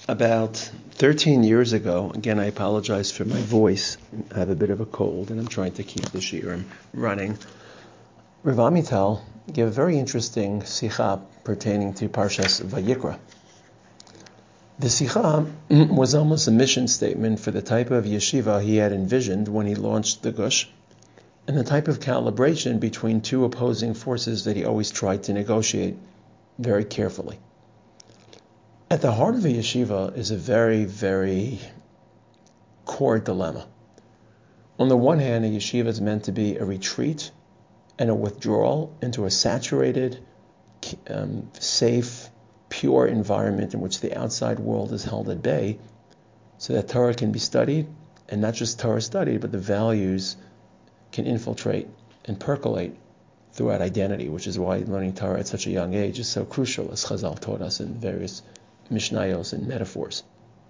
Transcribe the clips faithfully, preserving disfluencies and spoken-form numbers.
About thirteen years ago, again, I apologize for my voice. I have a bit of a cold, and I'm trying to keep the shiurim running. Rav Amital gave a very interesting sikha pertaining to Parshas Vayikra. The sikha was almost a mission statement for the type of yeshiva he had envisioned when he launched the Gush, and the type of calibration between two opposing forces that he always tried to negotiate very carefully. At the heart of a yeshiva is a very, very core dilemma. On the one hand, a yeshiva is meant to be a retreat and a withdrawal into a saturated, um, safe, pure environment in which the outside world is held at bay, so that Torah can be studied, and not just Torah studied, but the values can infiltrate and percolate throughout identity, which is why learning Torah at such a young age is so crucial, as Chazal taught us in various mishnayos and metaphors.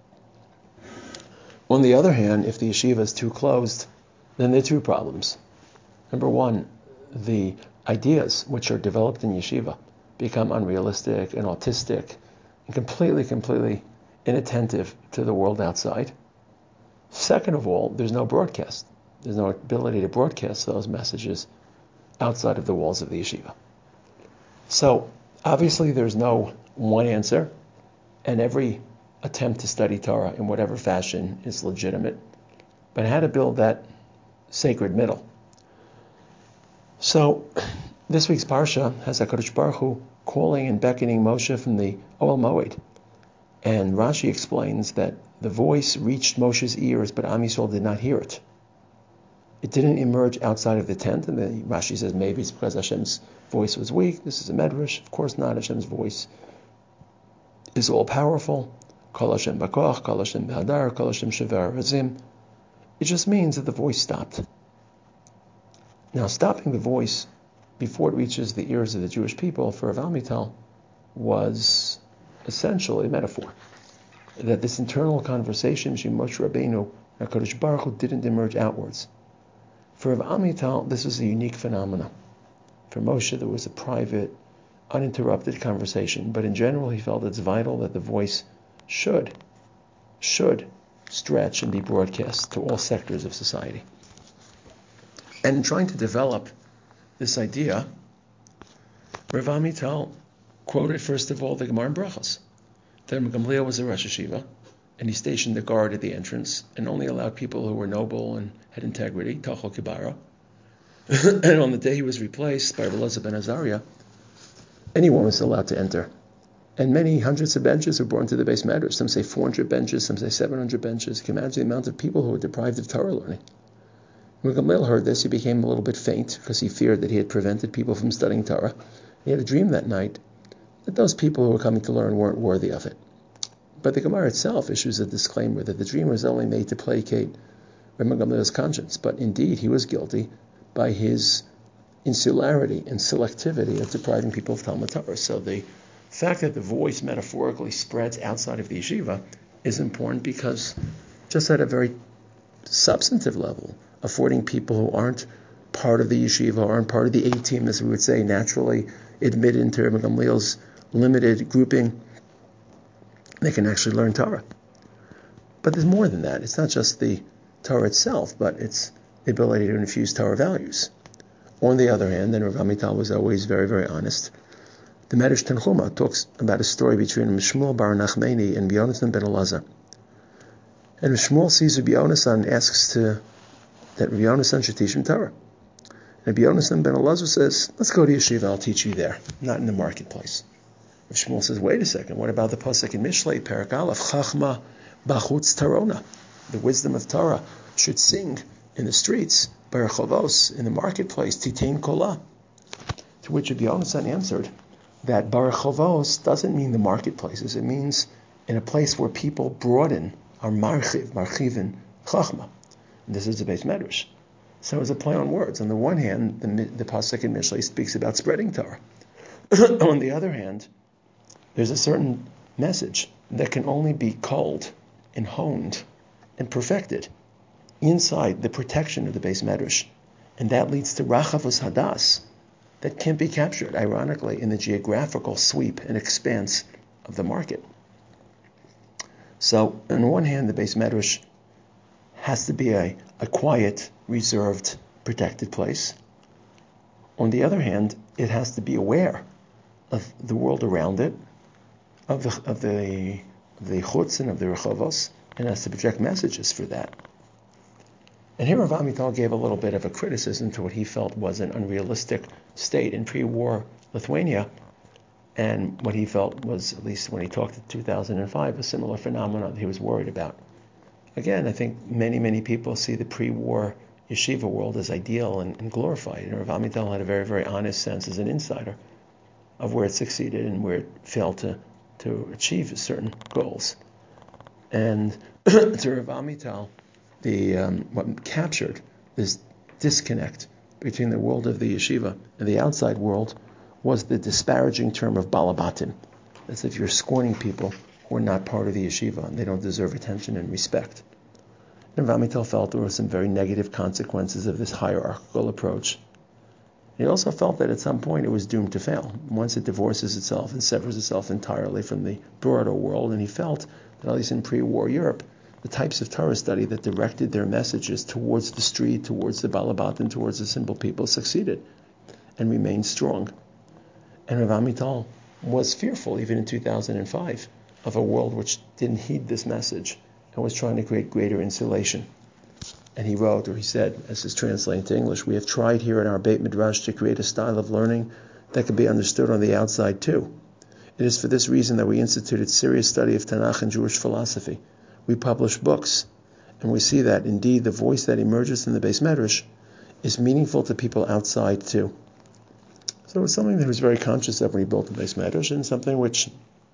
On the other hand, if the yeshiva is too closed, then there are two problems. Number one, the ideas which are developed in yeshiva become unrealistic and autistic and completely, completely inattentive to the world outside. Second of all, there's no broadcast. There's no ability to broadcast those messages outside of the walls of the yeshiva. So, obviously there's no one answer, and every attempt to study Torah in whatever fashion is legitimate. But how to build that sacred middle? So, this week's Parsha has HaKadosh Baruch Hu calling and beckoning Moshe from the Ohel Moed. And Rashi explains that the voice reached Moshe's ears, but Am Yisrael did not hear it. It didn't emerge outside of the tent, and then Rashi says maybe it's because Hashem's voice was weak. This is a medrash. Of course not. Hashem's voice is all-powerful. Kol Hashem b'koach, Kol Hashem b'hadar, Kol Hashem shever razim. It just means that the voice stopped. Now, stopping the voice before it reaches the ears of the Jewish people for Rav Amital was essentially a metaphor. That this internal conversation between Moshe Rabbeinu and HaKadosh Baruch Hu didn't emerge outwards. For Rav Amital, this was a unique phenomenon. For Moshe, there was a private, uninterrupted conversation, but in general, he felt it's vital that the voice should, should stretch and be broadcast to all sectors of society. And in trying to develop this idea, Rav Amital quoted first of all the Gemara in Brachos. That Gamliel was a Rosh Hashiva, and he stationed a guard at the entrance and only allowed people who were noble and had integrity, Tachol Kibara. And on the day he was replaced by Rav Elazar ben Azariah, anyone was allowed to enter. And many hundreds of benches were brought into the base matters. Some say four hundred benches, some say seven hundred benches. You can imagine the amount of people who were deprived of Torah learning. When Gamliel heard this, he became a little bit faint because he feared that he had prevented people from studying Torah. He had a dream that night that those people who were coming to learn weren't worthy of it. But the Gemara itself issues a disclaimer that the dream was only made to placate Rabbi Gamliel's conscience, but indeed he was guilty by his insularity and selectivity of depriving people of Talmud Torah. So the fact that the voice metaphorically spreads outside of the yeshiva is important because just at a very substantive level, affording people who aren't part of the yeshiva, or aren't part of the A-team, as we would say, naturally admitted into Rabbi Gamliel's limited grouping, they can actually learn Torah. But there's more than that. It's not just the Torah itself, but it's the ability to infuse Torah values. On the other hand, and Rav Amital was always very, very honest, the Medrash Tanchuma talks about a story between Shmuel bar Nachmani and Rabbi Yonasan ben Elazar. And Shmuel sees Rabbi Yonasan and asks to, that Rabbi Yonasan should teach him Torah. And Rabbi Yonasan ben Elazar says, let's go to yeshiva, I'll teach you there, not in the marketplace. And Shmuel says, wait a second, what about the pasuk in Mishlei, Perek Aleph, Chachma b'chutz Tarona? The wisdom of Torah should sing in the streets, Barachovos, in the marketplace, Titain Kola. To which Rabbi Yonasan answered that Barachovos doesn't mean the marketplaces, it means in a place where people broaden, are marchiv, marchivin, chachma. And this is the base medrash. So it's a play on words. On the one hand, the, the pasuk in Mishlei speaks about spreading Torah. On the other hand, there's a certain message that can only be culled and honed and perfected inside the protection of the base medrash. And that leads to rachavus hadas that can't be captured, ironically, in the geographical sweep and expanse of the market. So, on one hand, the Beis Medrash has to be a, a quiet, reserved, protected place. On the other hand, it has to be aware of the world around it, of the of the of the chutz and of the rechovos, and has to project messages for that. And here Rav Amital gave a little bit of a criticism to what he felt was an unrealistic state in pre-war Lithuania, and what he felt was, at least when he talked in two thousand five, a similar phenomenon that he was worried about. Again, I think many, many people see the pre-war yeshiva world as ideal and, and glorified. And Rav Amital had a very, very honest sense as an insider of where it succeeded and where it failed to, to achieve certain goals. And to Rav Amital, the um, what captured this disconnect between the world of the yeshiva and the outside world was the disparaging term of balabatim, as if you're scorning people who are not part of the yeshiva and they don't deserve attention and respect. And Rav Amital felt there were some very negative consequences of this hierarchical approach. He also felt that at some point it was doomed to fail, once it divorces itself and severs itself entirely from the broader world. And he felt that, at least in pre-war Europe, the types of Torah study that directed their messages towards the street, towards the balabatim, towards the simple people, succeeded and remained strong. And Rav Amital was fearful, even in two thousand five, of a world which didn't heed this message and was trying to create greater insulation. And he wrote, or he said, as is translated to English, "We have tried here in our Beit Midrash to create a style of learning that can be understood on the outside too. It is for this reason that we instituted serious study of Tanakh and Jewish philosophy. We publish books, and we see that, indeed, the voice that emerges in the Beis Medrash is meaningful to people outside too." So it was something that he was very conscious of when he built the Beis Medrash, and something which,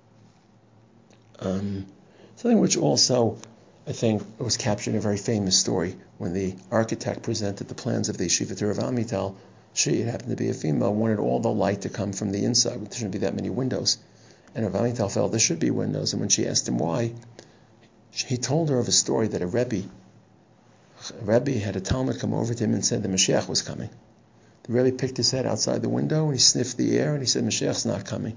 um, something which also, I think, was captured in a very famous story when the architect presented the plans of the yeshiva to Rav Amital. She, it happened to be a female, wanted all the light to come from the inside. There shouldn't be that many windows. And Rav Amital felt there should be windows. And when she asked him why, he told her of a story that a Rebbe, a Rebbe had a Talmud come over to him and said the Mashiach was coming. The Rebbe picked his head outside the window and he sniffed the air and he said, "Mashiach's not coming."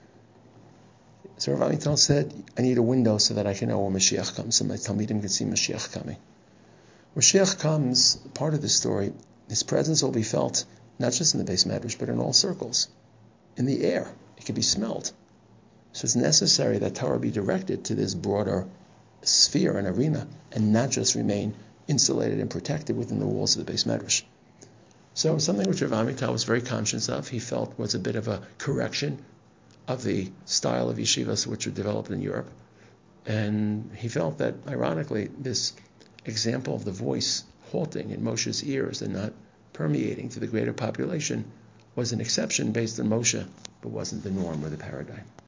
So Rav Amital said, "I need a window so that I can know when Mashiach comes, so my Talmidim can see Mashiach coming." Mashiach comes, part of the story, his presence will be felt not just in the Beis Medrash, but in all circles. In the air, it can be smelled. So it's necessary that Torah be directed to this broader sphere and arena, and not just remain insulated and protected within the walls of the Beis Medrash. So something which Rav Amital was very conscious of, he felt was a bit of a correction of the style of yeshivas which were developed in Europe. And he felt that, ironically, this example of the voice halting in Moshe's ears and not permeating to the greater population was an exception based on Moshe, but wasn't the norm or the paradigm.